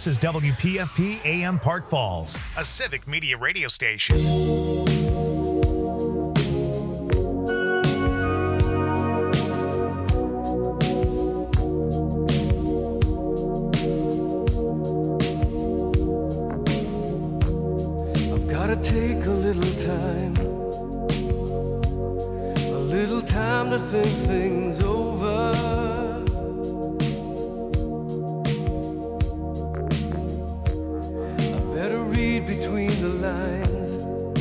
This is WPFP AM Park Falls, a civic media radio station. I've gotta take a little time to think things over. Between the lines,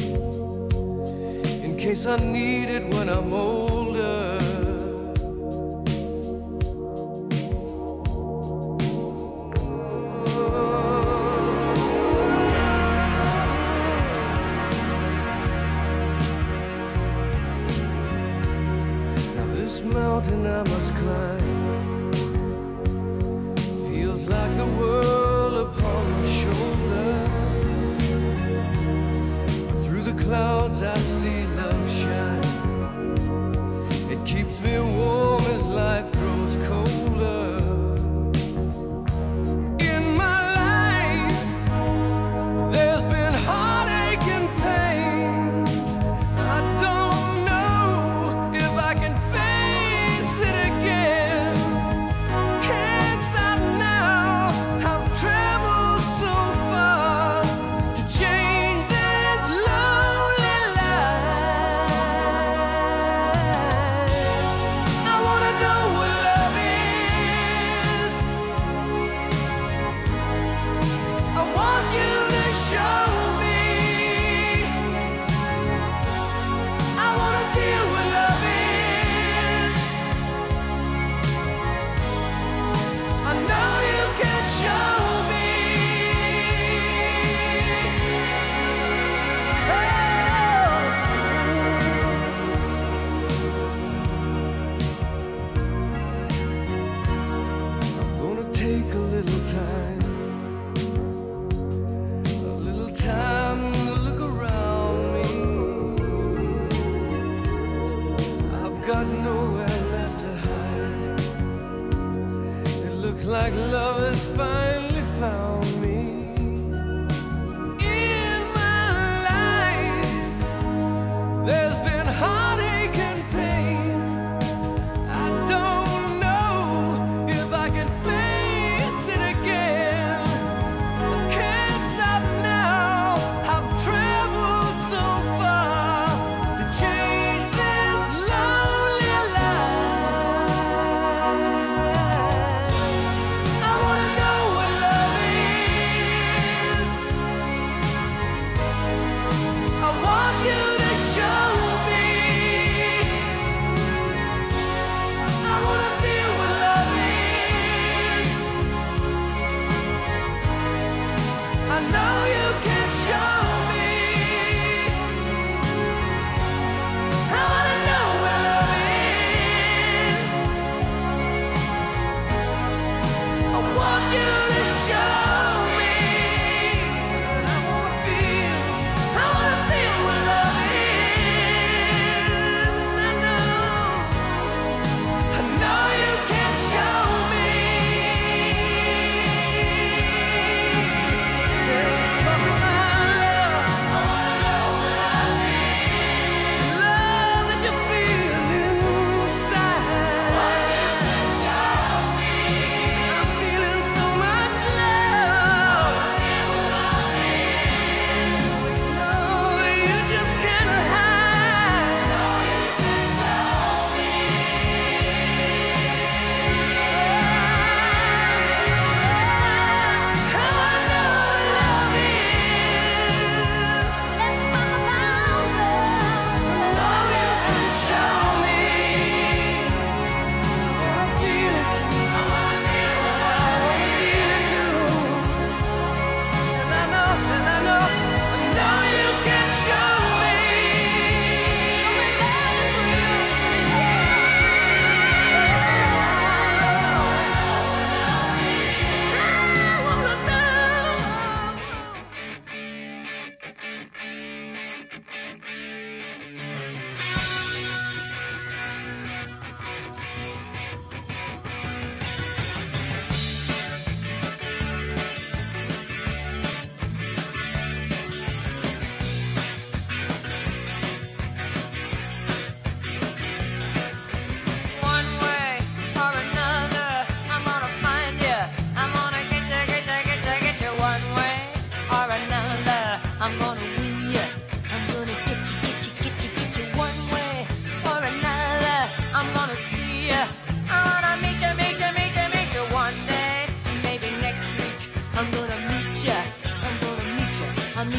in case I need it when I'm older. Now this mountain I must climb feels like the world upon my shoulder. Clouds I see love shine. It keeps me warm as life grows colder. In my life there's been heartache and pain. I don't know if I can face it again. Can't stop now. I've traveled so far to change this love.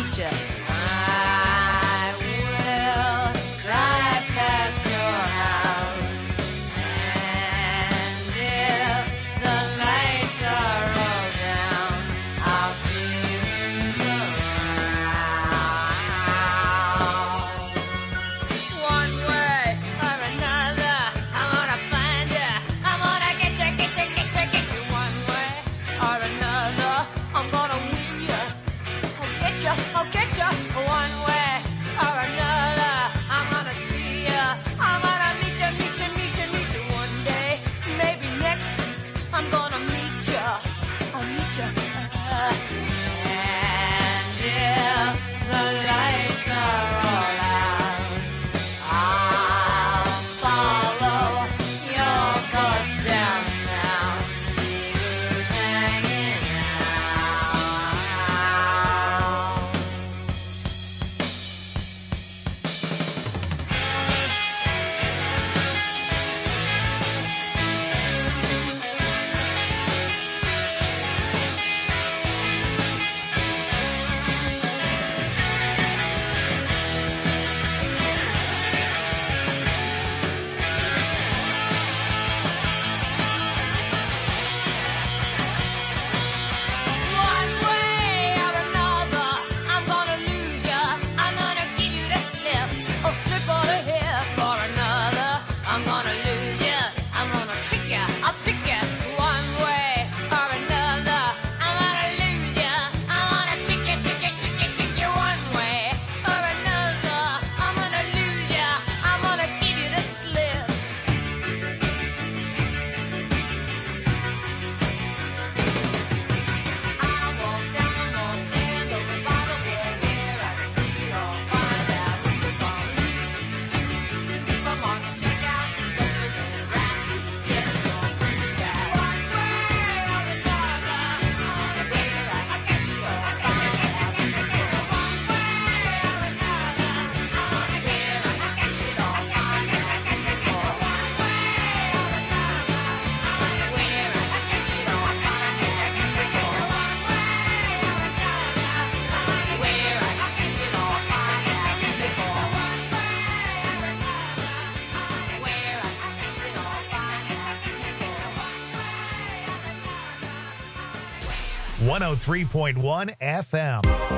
meet you. I will drive past your house, and if the lights are all down, I'll see who's around. One way or another, I'm gonna find you. I'm gonna get you. One way or another, I'm gonna win you. I'll get you. One way or another, I'm gonna see you. I'm gonna meet you. One day, maybe next week, I'm gonna meet you. I'll meet you. And if the lights are all out, I'll follow your bus downtown, see who's hanging out. One way or another, I'm gonna lose ya. I'm gonna give you the slip, or slip on the hip. For another, I'm gonna lose ya. I'm gonna trick ya. I'll trick ya. One way or another, I'm gonna lose ya. I'm gonna trick ya. One way or another, I'm gonna lose ya. I'm gonna give you the slip. I walk down the mall, stand over by the wall where I can see it all. Find out who you're gonna lead to the supermarket, check out some specials and rap. Get lost in the crowd. One way or another, where I can see it all. Find out who you're gonna lead. One way or another, where I can see it all. Find out who you're gonna lead. One way or another, where I can see it all. Find out who you're gonna lead. Where I can see it all, find out who they fall. Where I can see it all, find out who they fall. 103.1 FM.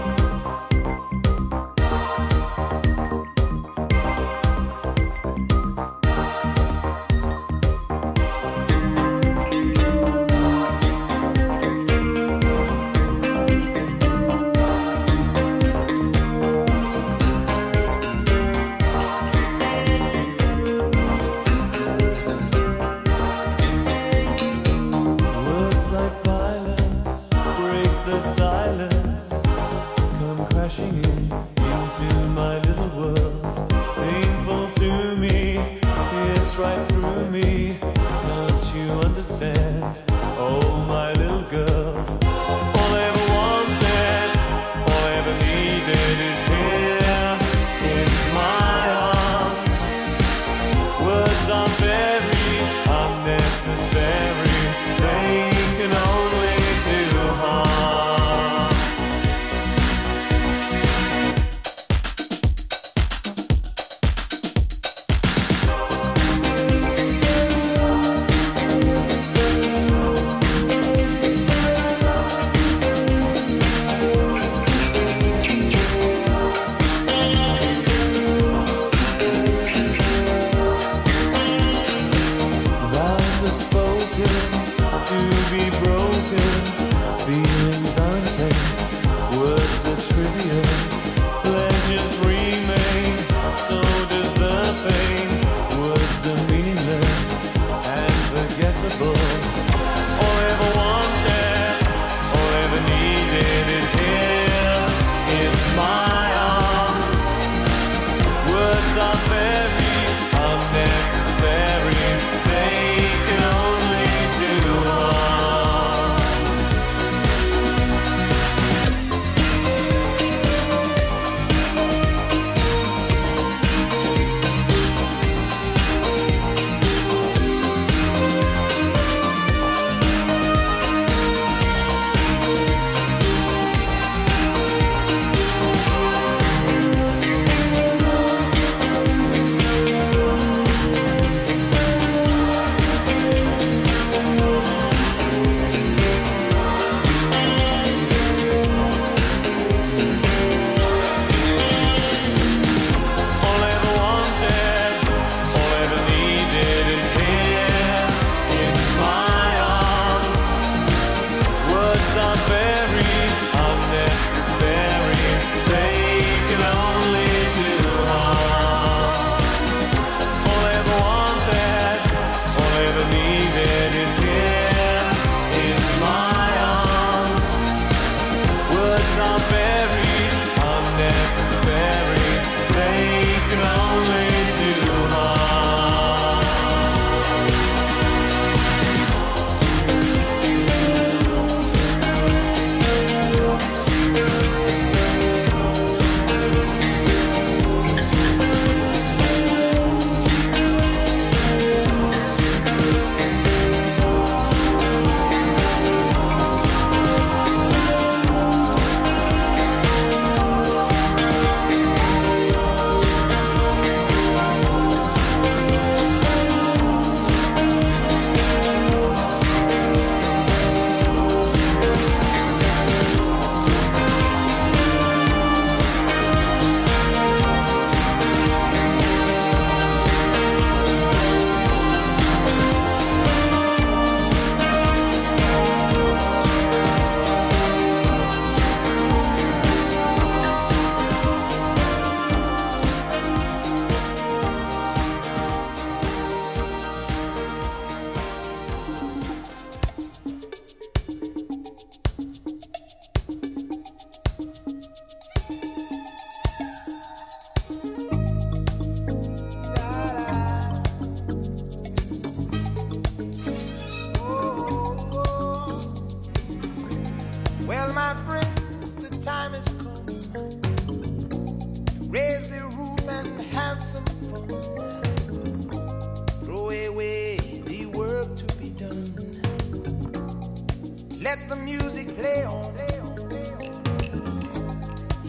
Words like violence break the silence, come crashing into my little world. Painful to me, it's right through me. Can't you understand? Oh, my little girl. All I ever wanted, all I ever needed is here in my arms. Words are very unnecessary. They can only do harm. Vows are spoken to be broken. Feelings are intense, words are trivial. Pleasures remain, so does the pain. Words are meaningless and forgettable. All I ever wanted, all I ever needed is here in my arms. Words are very unnecessary. They can only do harm.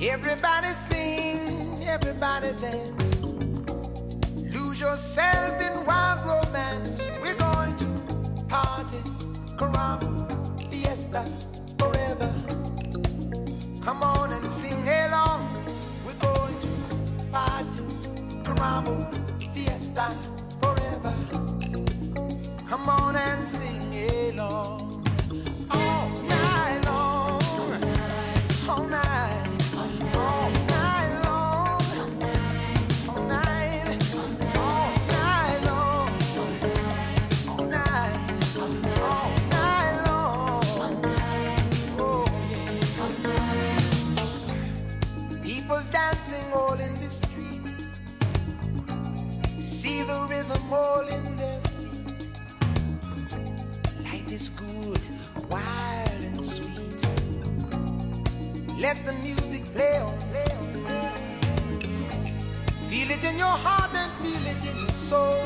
Everybody sing, everybody dance. Lose yourself in wild romance. We're going to party, caramba, fiesta, forever. Come on and sing along. We're going to party, caramba, fiesta, forever. Come on and sing along. All night long, all night. All night long, all night, all night long, all night, all night long. Oh, yeah. People dancing all in the street. See the rhythm all in their feet. Life is good, wild and sweet. Let the music play on, play on, play on. Feel it in your heart and feel it in your soul.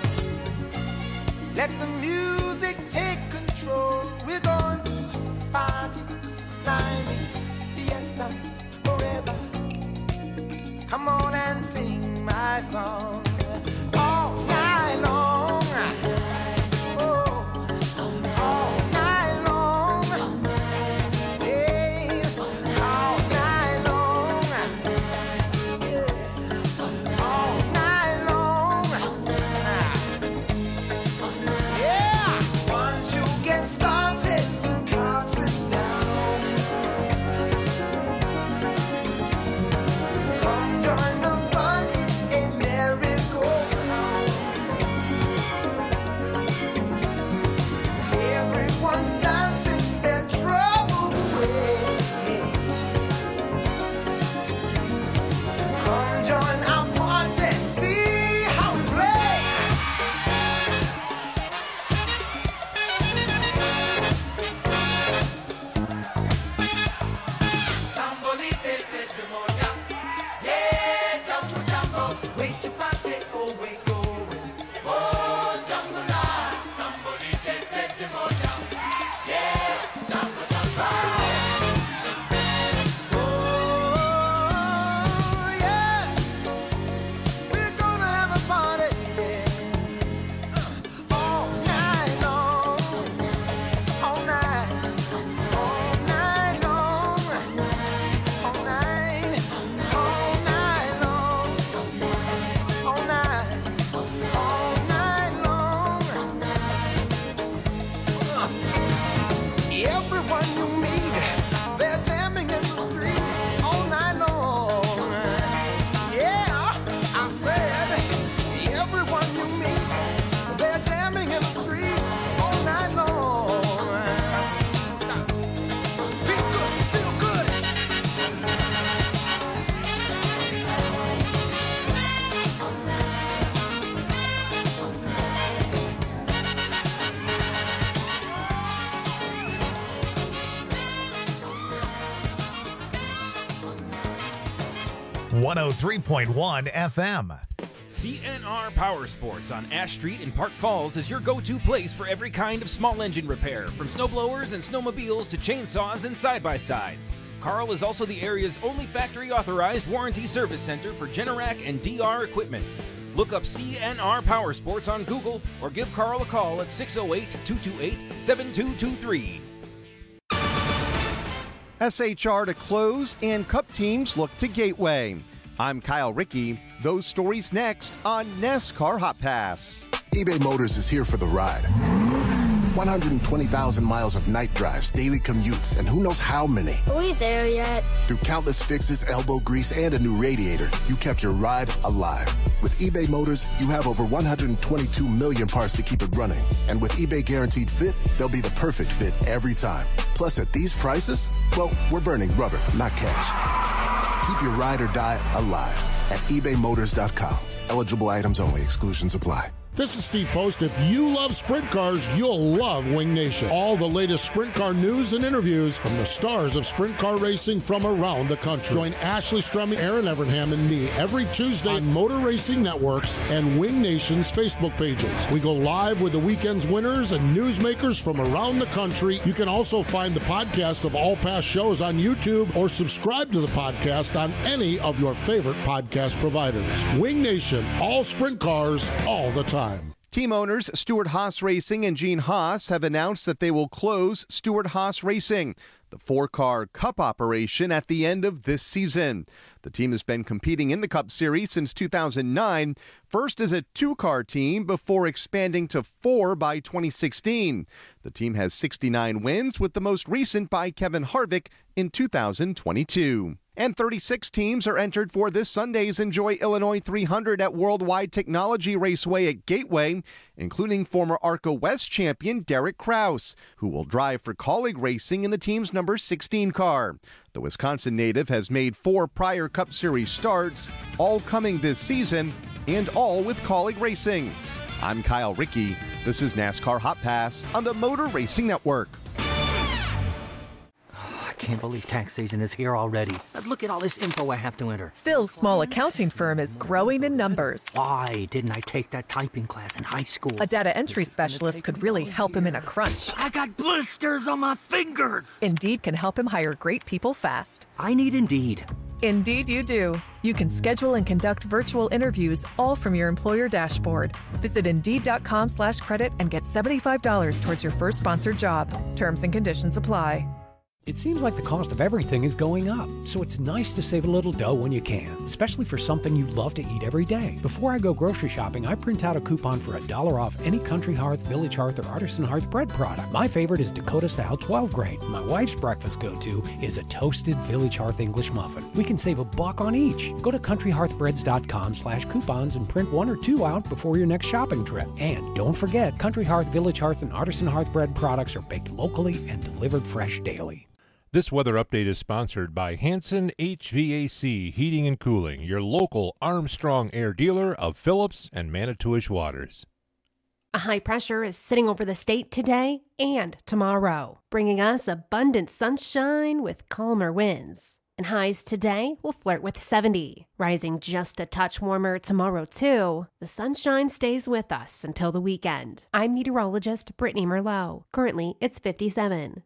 Let the music take control. We're going to party, climbing, fiesta, forever. Come on and sing my song. All night long. Oh, all night long. Yes, all night long. Yeah, all night long. Yeah, once you get started, you can't sit down. Come join the fun, it's a merry-go-round. Everyone's dancing their troubles away. Come join our party, see how we play. Sambolite se demonia, yeah, jambo jambo, wait to party, oh wait going, oh jambo la. Sambolite se demonia, yeah, jambo jambo. Oh yeah, we're gonna have a party, yeah, all night long, all night, all night long. All night, all night long, all night, all night long. Everyone you meet, they're jamming in the street all night long. Yeah, I said, everyone you meet, they're jamming in the street all night long. Be good, feel good. 103.1 FM. CNR Power Sports on Ash Street in Park Falls is your go-to place for every kind of small engine repair, from snowblowers and snowmobiles to chainsaws and side-by-sides. Carl is also the area's only factory-authorized warranty service center for Generac and DR equipment. Look up CNR Power Sports on Google or give Carl a call at 608-228-7223. SHR to close and Cup teams look to Gateway. I'm Kyle Rickey. Those stories next on NASCAR Hot Pass. eBay Motors is here for the ride. 120,000 miles of night drives, daily commutes, and who knows how many. Are we there yet? Through countless fixes, elbow grease, and a new radiator, you kept your ride alive. With eBay Motors, you have over 122 million parts to keep it running. And with eBay Guaranteed Fit, they'll be the perfect fit every time. Plus, at these prices, well, we're burning rubber, not cash. Keep your ride or die alive at ebaymotors.com. Eligible items only. Exclusions apply. This is Steve Post. If you love sprint cars, you'll love Wing Nation. All the latest sprint car news and interviews from the stars of sprint car racing from around the country. Join Ashley Strumming, Aaron Evernham, and me every Tuesday on Motor Racing Networks and Wing Nation's Facebook pages. We go live with the weekend's winners and newsmakers from around the country. You can also find the podcast of all past shows on YouTube or subscribe to the podcast on any of your favorite podcast providers. Wing Nation, all sprint cars, all the time. Team owners Stuart Haas Racing and Gene Haas have announced that they will close Stuart Haas Racing, the 4-car Cup operation, at the end of this season. The team has been competing in the Cup Series since 2009, first as a 2-car team before expanding to 4 by 2016. The team has 69 wins, with the most recent by Kevin Harvick in 2022. And 36 teams are entered for this Sunday's Enjoy Illinois 300 at Worldwide Technology Raceway at Gateway, including former ARCA West champion Derek Kraus, who will drive for Colleague Racing in the team's number 16 car. The Wisconsin native has made 4 prior Cup Series starts, all coming this season, and all with Colleague Racing. I'm Kyle Rickey. This is NASCAR Hot Pass on the Motor Racing Network. I can't believe tax season is here already. Look at all this info I have to enter. Phil's small accounting firm is growing in numbers. Why didn't I take that typing class in high school? A data entry specialist could really help him in a crunch. I got blisters on my fingers. Indeed can help him hire great people fast. I need Indeed. Indeed you do. You can schedule and conduct virtual interviews all from your employer dashboard. Visit Indeed.com/credit and get $75 towards your first sponsored job. Terms and conditions apply. It seems like the cost of everything is going up, so it's nice to save a little dough when you can, especially for something you love to eat every day. Before I go grocery shopping, I print out a coupon for $1 off any Country Hearth, Village Hearth, or Artisan Hearth bread product. My favorite is Dakota Style 12 grain. My wife's breakfast go-to is a toasted Village Hearth English muffin. We can save $1 on each. Go to countryhearthbreads.com/coupons and print 1 or 2 out before your next shopping trip. And don't forget, Country Hearth, Village Hearth, and Artisan Hearth bread products are baked locally and delivered fresh daily. This weather update is sponsored by Hanson HVAC Heating and Cooling, your local Armstrong Air dealer of Phillips and Manitowish Waters. A high pressure is sitting over the state today and tomorrow, bringing us abundant sunshine with calmer winds. And highs today will flirt with 70, rising just a touch warmer tomorrow too. The sunshine stays with us until the weekend. I'm meteorologist Brittany Merlot. Currently, it's 57.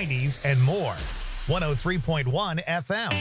90s, and more. 103.1 FM.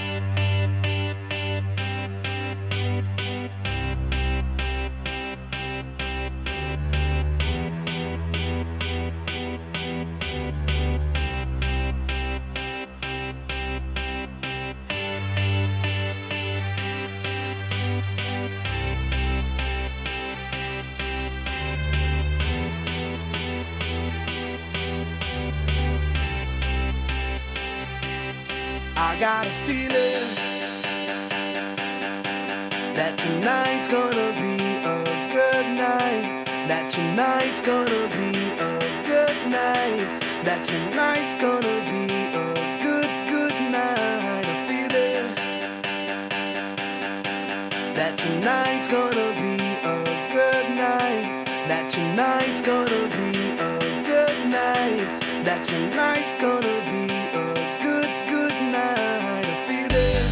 I got a feeling that tonight's gonna be a good night. That tonight's gonna be a good night. That tonight's gonna be a good night. A feeling that tonight's gonna be a good night. That tonight's gonna be a good night. That tonight's gonna be a good night. A feeling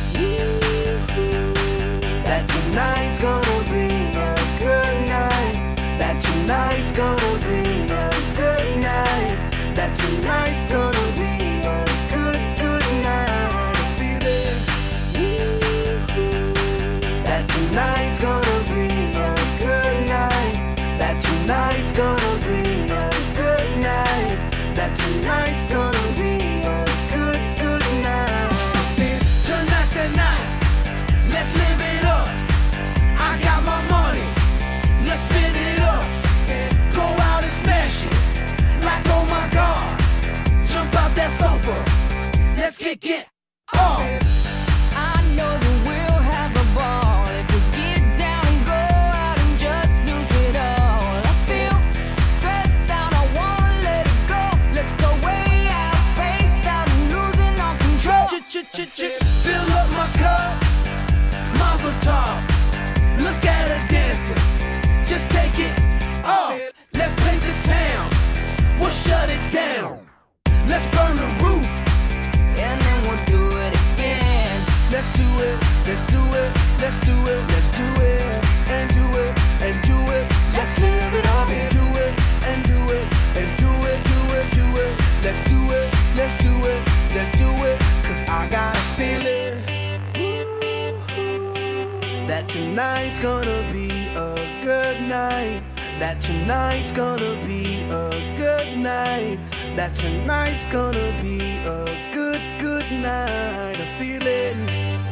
that tonight's gonna be a good night. That tonight's gonna be a good night. That tonight's gonna be a good night. A feeling that tonight's gonna be a good night. That tonight's gonna be a good night. That tonight's gonna be a good night. Tonight's the night. Let's live it up. I got my money. Let's spin it up. Go out and smash it. Like oh my God. Jump out that sofa. Let's get off. I know that we'll have a ball if we get down and go out and just lose it all. I feel stressed out, I wanna let it go. Let's go way out, spaced out and losing all control. Fill up my cup, Mazel tov. Look at her dancing, just take it off. Let's paint the town, we'll shut it down. Let's burn the roof, and then we'll do it again. let's do it, let's do it, let's do it, let's do it, and do it, and do it. Let's live it up and do it, and do it, and do it, do it, do it. Let's do it, let's do it, let's do it. Cause I got a feeling that tonight's gonna be a good night. That tonight's gonna be a good night. That tonight's gonna be a good night. A feeling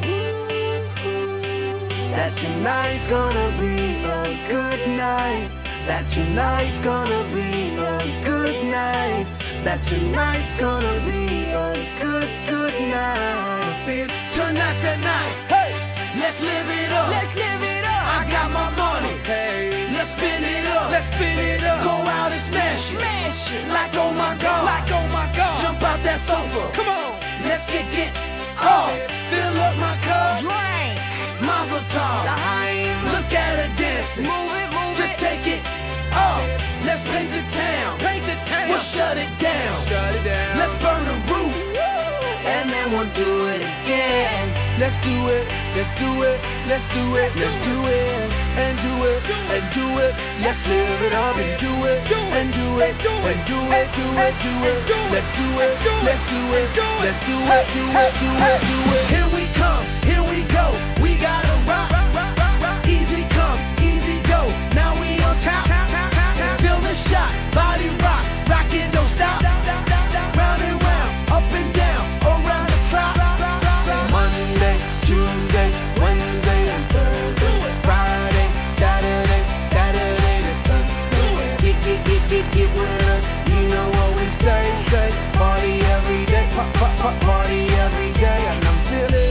that tonight's gonna be a good night. That tonight's gonna be a good night. That tonight's gonna be a good night. I feel tonight's the night. Hey, let's live it up. Let's live it up. I got my money. Hey, let's spin it up. Let's spin it up. Go out and smash it. Smash it. Like oh my God. Like oh my God. Jump out that sofa. Come on. Let's get off. Fill up my cup. Drink. Mazel tov. Look at her dancing. Move it, move Just it. take it off. Let's paint the town. Paint the town. We'll shut it down. Shut it down. Let's burn the roof. And then we'll do it again. Let's do it, let's do it, let's do it, let's do it, and do it, and do it. Let's live it up and do it, and do it, and do it, do it, do it. Let's do it, let's do it, let's do it, do it, do it, do it. Here we come, here we go. We gotta rock, rock, rock, rock. Easy come, easy go. Now we on top, feel the shot, body rock, rockin', don't stop. Round and round, up and down, around the clock. Monday, Tuesday, Wednesday, and Thursday, Friday, Saturday, Saturday to Sunday. Get with us, you know what we say. Party every day, party every day, and I'm feeling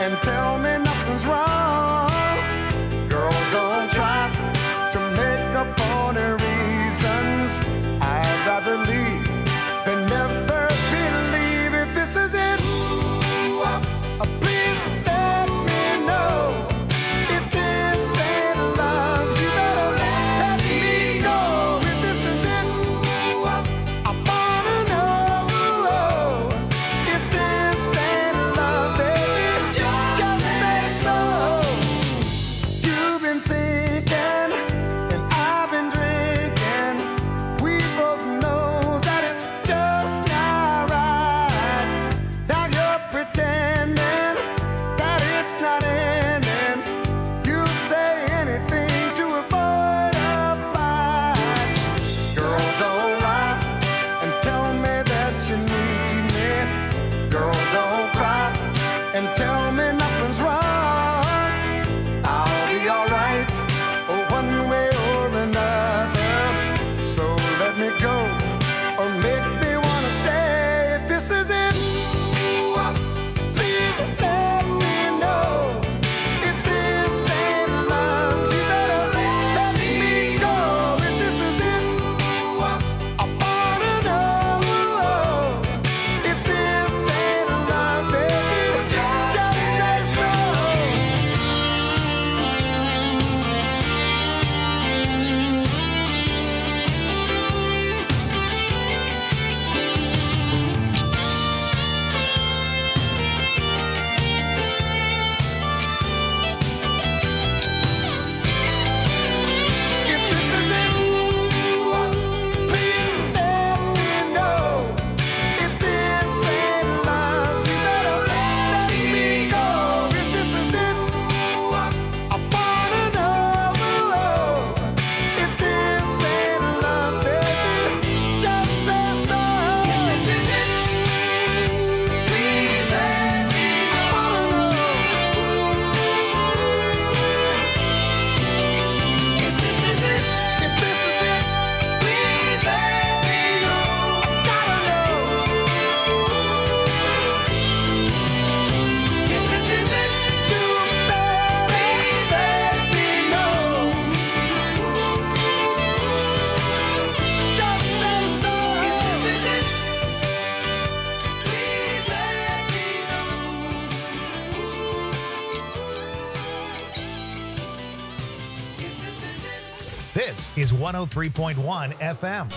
and tell me nothing's wrong. Girl, don't try to make up for the reasons. I'd rather leave than never believe. If this is it, please let me know. If this ain't love, you better let me go. If this is it, I wanna know. If this ain't love, baby, just say so. You've been thinking and I've been drinking. We both know that it's just not right. Now you're pretending that it's not ending. You say anything to avoid a fight. Girl, don't lie and tell me that you need me. Girl, don't cry and tell me nothing's wrong. I'll be alright, one way or another. So let me go or make me wanna stay. If this is it, please let me know. If this ain't love, you better let me go. If this is it, I wanna know. If this ain't love, baby, just say so. If this is it, please let me know. If this ain't love, you better let me go. If this is it, I wanna know. If this ain't love, baby, just say so. If this is it, please let me know. I wanna know. If this is it, please let me know. I gotta know. If this is it, you better please let me know. Just say so. If this is it, please let me know. This is 103.1 FM.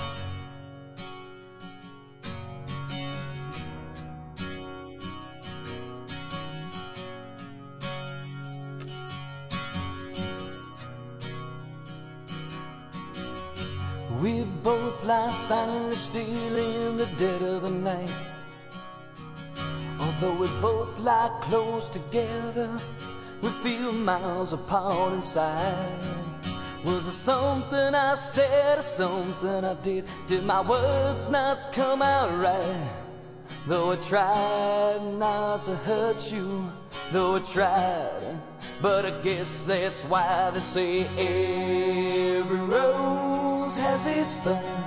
We both lie silently still in the dead of the night. Although we both lie close together, we feel miles apart inside. Was it something I said or something I did? Did my words not come out right? Though I tried not to hurt you, though I tried, but I guess that's why they say every rose has its thorn.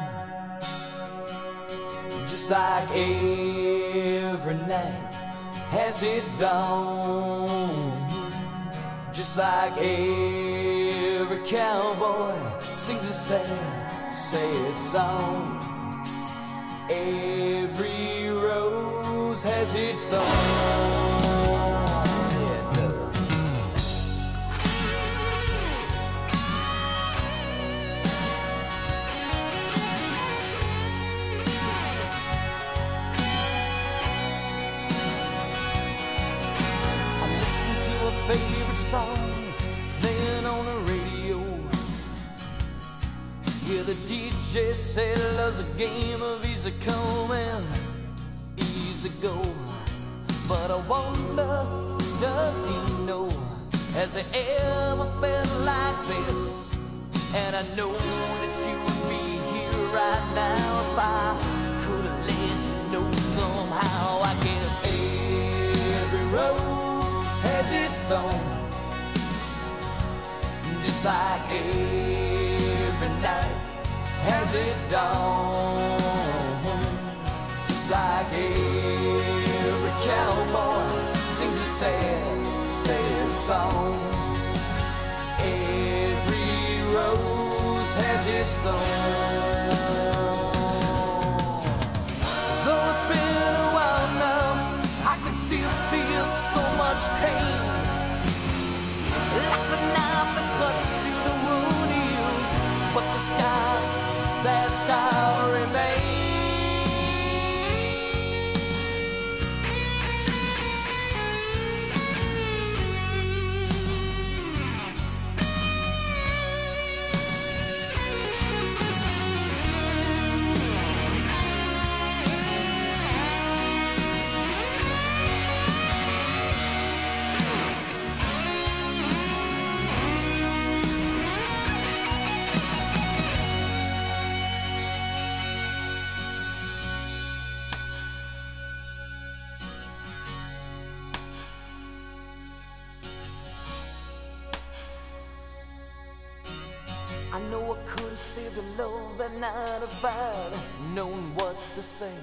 Just like every night has its dawn. Just like every cowboy sings a sad, sad song. Every rose has its thorn. Yeah, it does. I listen to a favorite song playing on the radio. Yeah, the DJ said love's a game of easy come and easy go. But I wonder, does he know? Has he ever felt like this? And I know that you would be here right now if I could have let you know somehow. I guess every rose has its thorn. Just like every night has its dawn. Just like every cowboy sings a sad song. Every rose has its thorn. Though it's been a while now, I can still feel so much pain. Like the knife that cuts you, the wound heals, but the scar, that scar remains. I know I could have saved the love that night if I'd known what to say.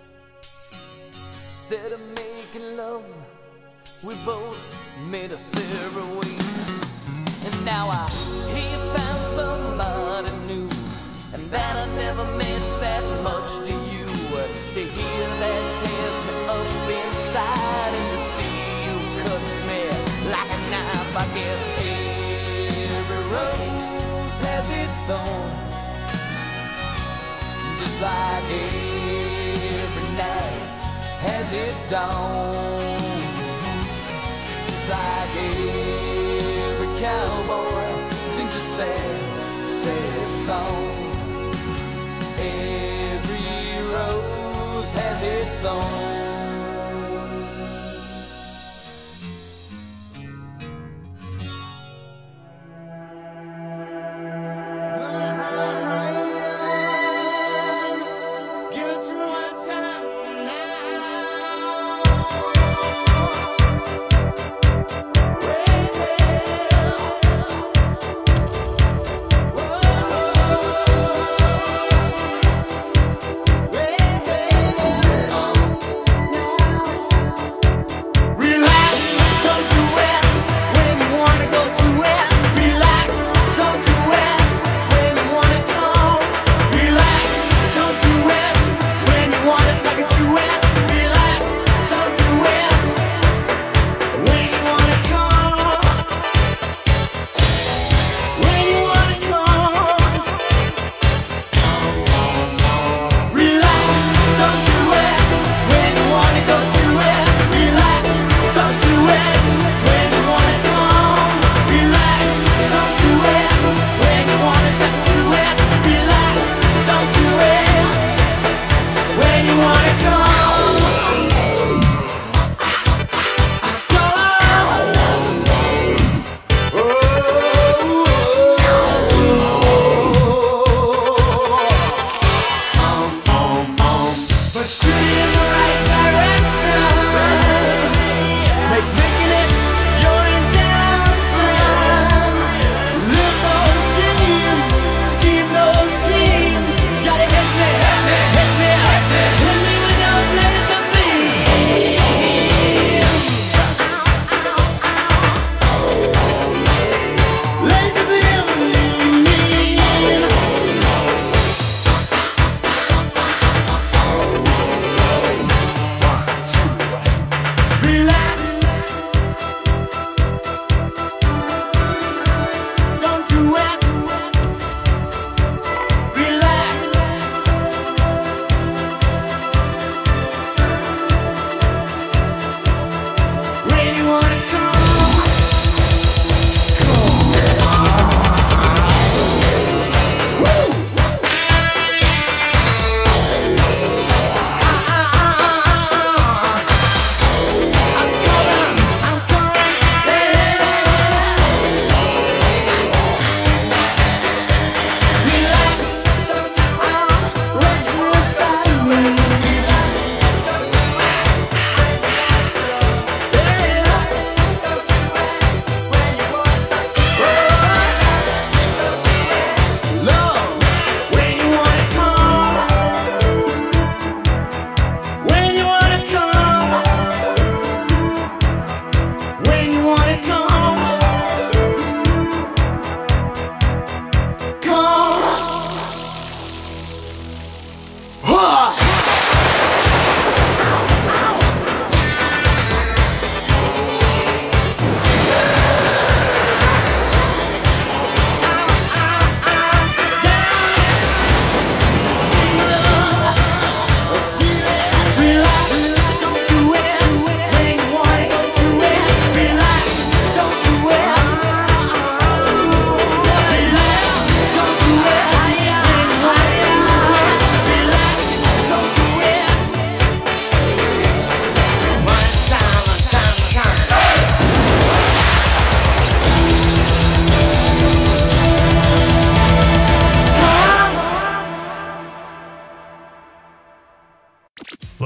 Instead of making love, we both made us separate ways. And now I hear you found somebody new, and that I never meant that much to you. To hear that tears me up inside, and to see you cuts me like a knife. I guess every rose has its thorn, just like every night has its dawn, just like every cowboy sings a sad, sad song. Every rose has its thorn. Now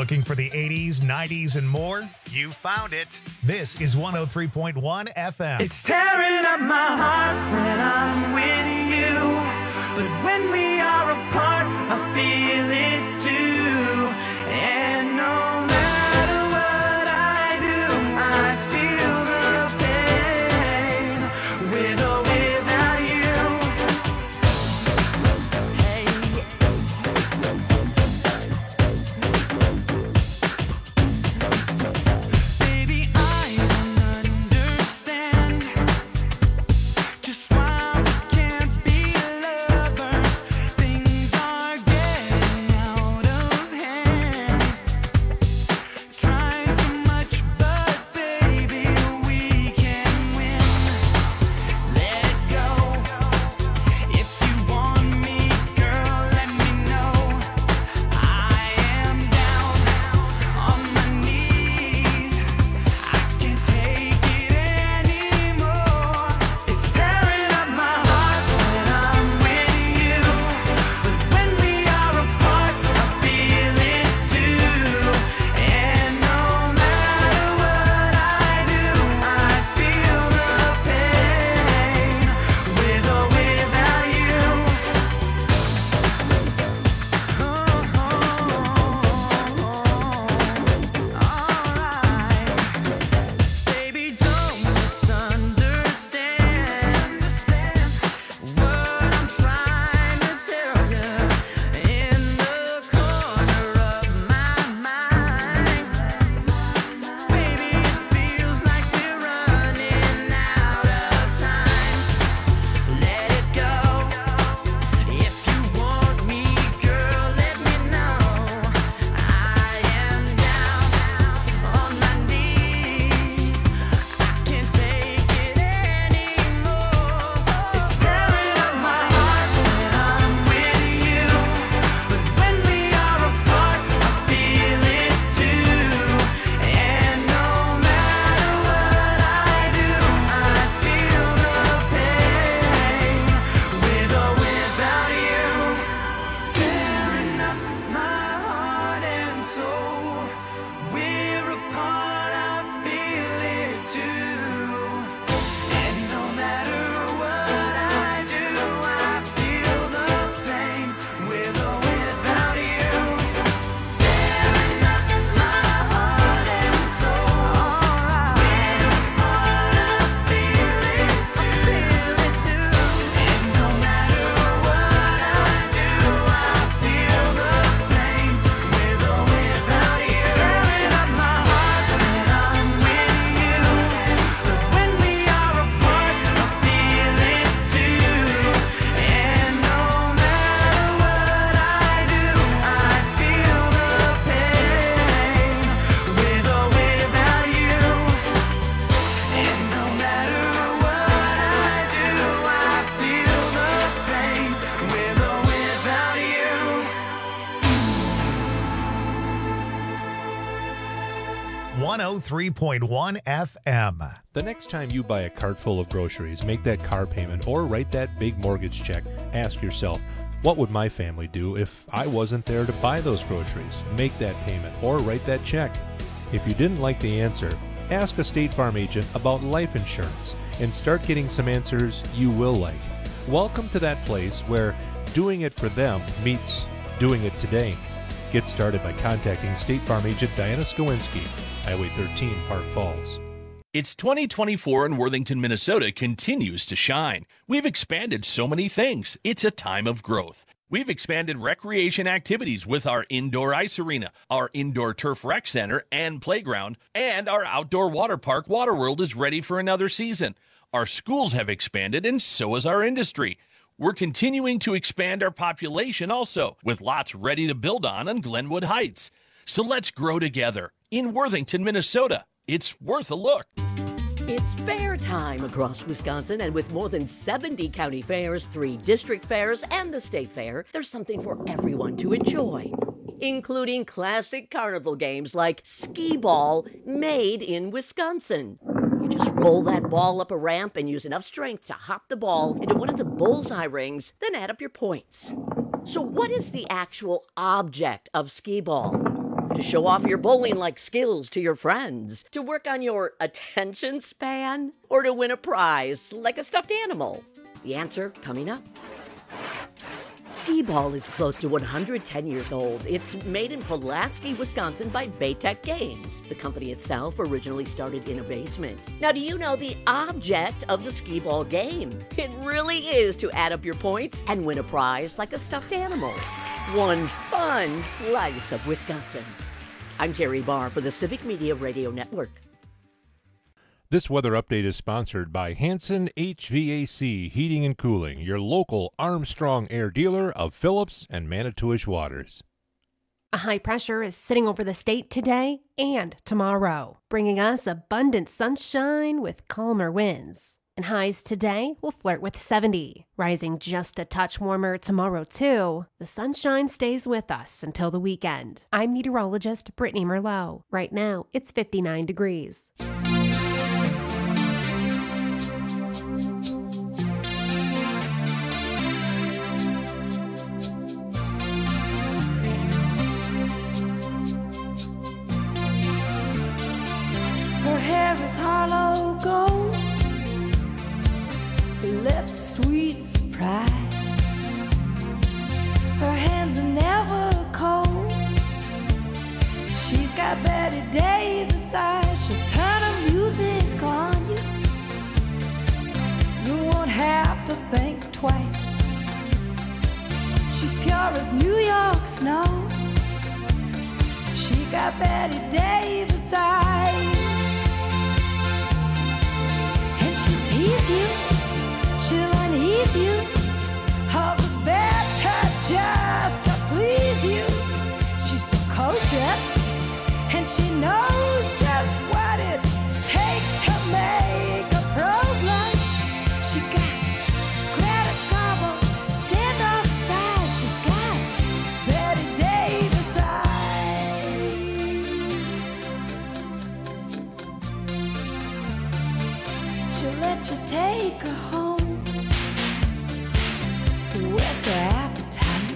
Looking for the 80s, 90s, and more? You found it. This is 103.1 FM. It's tearing up my heart when I'm with you, but when we are apart, I feel it too. And no matter what I do, I feel the pain with or without you. Hey. Baby, I don't understand just why we can't be lovers. Things are getting out of hand. Trying too much, but baby, we can win. Let it go. If you want me, girl, let me know. I am down on my knees. I can't take it anymore. It's tearing up my heart when I'm with you, but when we are apart, I feel it too. And no matter what I do, I feel the pain with or without you. Baby, don't misunderstand what I'm trying to tell you. In the corner of my mind, baby, it feels like we're running out of time. Let it go. If you want me, girl, let me know. I am down on my knees. I can't take it anymore. It's tearing up my heart when I'm with you, but when we are apart, I feel it too. And no matter what I do, I feel the pain with or without you. Tearing up my heart and soul. We're apart, I feel it too. And no matter what I do, I feel the pain with or without you. Tearing up my heart and soul. We're apart, I feel it too. And no matter what I do, I feel the pain with or without you. It's tearing up my heart when I'm with you, so when we are apart, I feel it too. And no matter what I do, I feel the pain with or without you. And no matter what I do, I feel the pain with or without you. 103.1 FM. The next time you buy a cart full of groceries, make that car payment, or write that big mortgage check, ask yourself, what would my family do if I wasn't there to buy those groceries, make that payment, or write that check? If you didn't like the answer, ask a State Farm agent about life insurance and start getting some answers you will like. Welcome to that place where doing it for them meets doing it today. Get started by contacting State Farm agent Diana Skowinski, Highway 13, Park Falls. It's 2024 and Worthington, Minnesota continues to shine. We've expanded so many things. It's a time of growth. We've expanded recreation activities with our indoor ice arena, our indoor turf rec center and playground, and our outdoor water park Waterworld is ready for another season. Our schools have expanded and so has our industry. We're continuing to expand our population also, with lots ready to build on Glenwood Heights. So let's grow together in Worthington, Minnesota. It's worth a look. It's fair time across Wisconsin, and with more than 70 county fairs, 3 district fairs, and the state fair, there's something for everyone to enjoy, including classic carnival games like skee ball, made in Wisconsin. You just roll that ball up a ramp and use enough strength to hop the ball into one of the bullseye rings, then add up your points. So what is the actual object of skee ball? To show off your bowling-like skills to your friends? To work on your attention span? Or to win a prize like a stuffed animal? The answer coming up. Skee-Ball is close to 110 years old. It's made in Pulaski, Wisconsin by Baytech Games. The company itself originally started in a basement. Now, do you know the object of the Skee-Ball game? It really is to add up your points and win a prize like a stuffed animal. One fun slice of Wisconsin. I'm Terry Barr for the Civic Media Radio Network. This weather update is sponsored by Hanson HVAC Heating and Cooling, your local Armstrong Air dealer of Phillips and Manitowish Waters. A high pressure is sitting over the state today and tomorrow, bringing us abundant sunshine with calmer winds. And highs today will flirt with 70, rising just a touch warmer tomorrow too. The sunshine stays with us until the weekend. I'm meteorologist Brittany Merlot. Right now, it's 59 degrees. Her hair is hollow gold, her lips sweet surprise. Her hands are never cold. She's got Betty Davis eyes. She'll turn her music on you. You won't have to think twice. She's pure as New York snow. She got Betty Davis eyes. She'll tease you, she'll unease you, all the better just to please you. She's precocious, and she knows just what it takes to make a pro blush. She got Greta Garbo, standoff size. She's got Betty Davis eyes. She'll let you take her home. Whet's her appetite?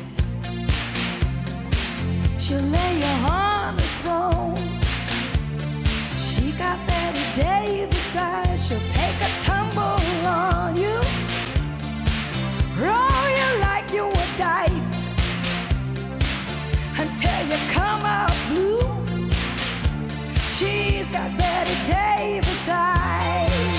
She'll lay you on the throne. She got Betty Davis eyes. She'll take a tumble on you, roll you like you were dice, until you come out blue. She's got Betty Davis eyes.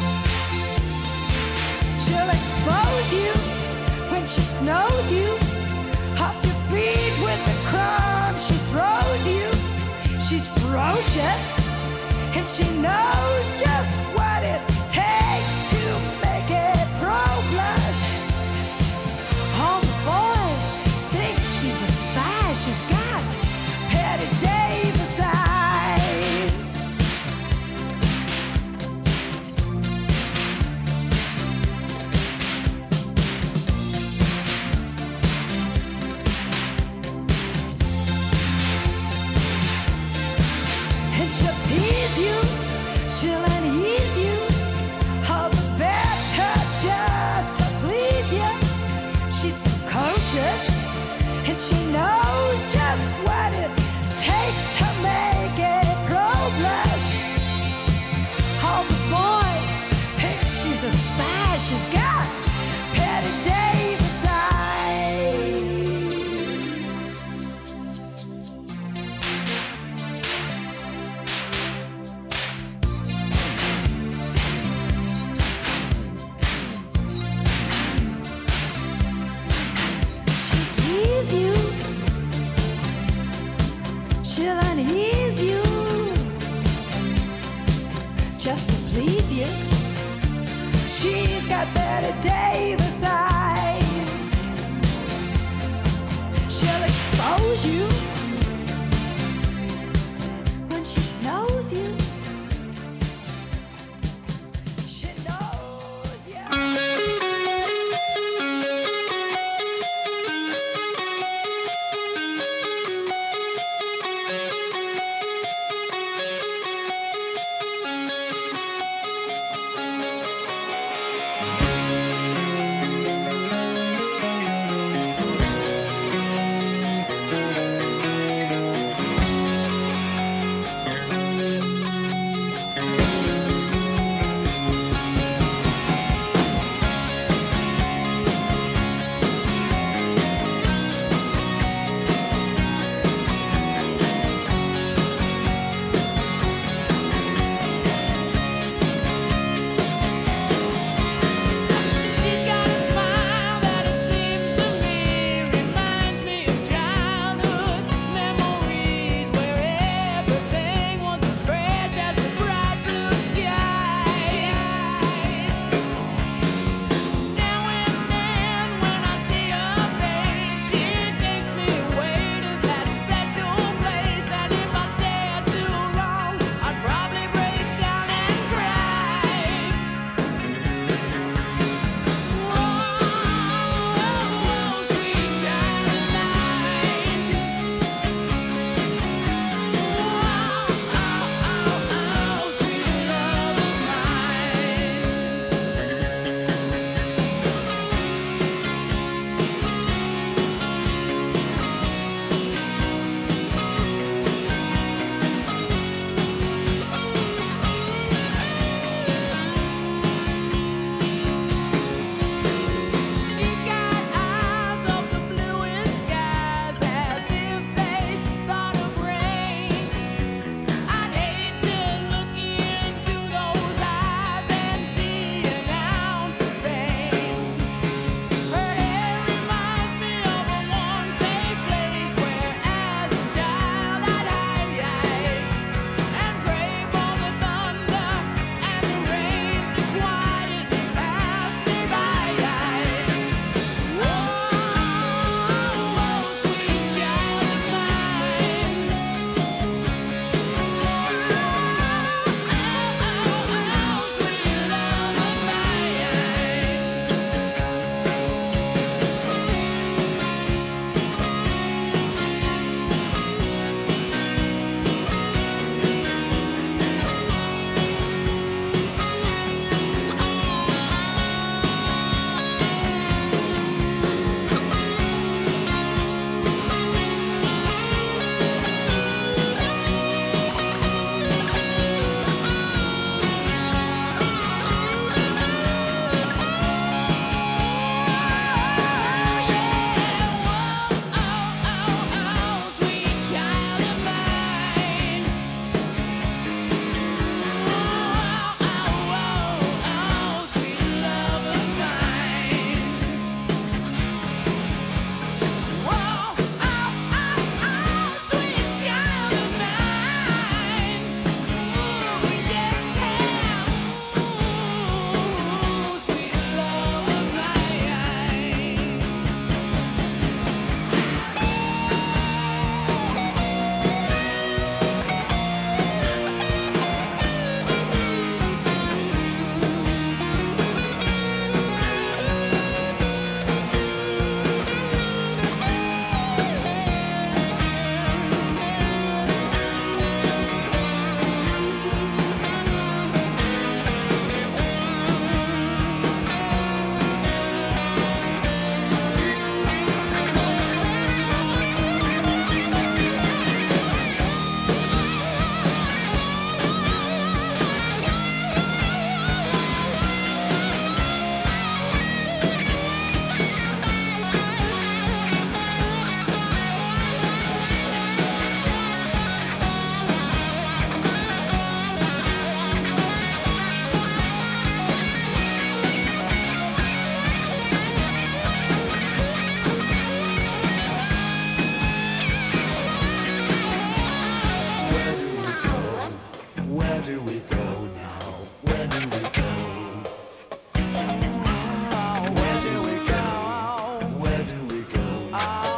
She'll expose you when she snows you, off your feet with the crumbs she throws you. She's ferocious, and she knows just what it takes to make it pro blush. All the boys think she's a spy. She's got Betty Davis eyes. And she'll tease you, she'll unease you, all the better just to please you. She's precocious, and she knows just what it takes to make it pro blush. All the boys think she's a spy. She's got Betty Davis eyes. She'll tease you, she'll unease you, just to please you. She's got Betty Davis eyes. She'll expose you when she snows you. She knows you. Ah.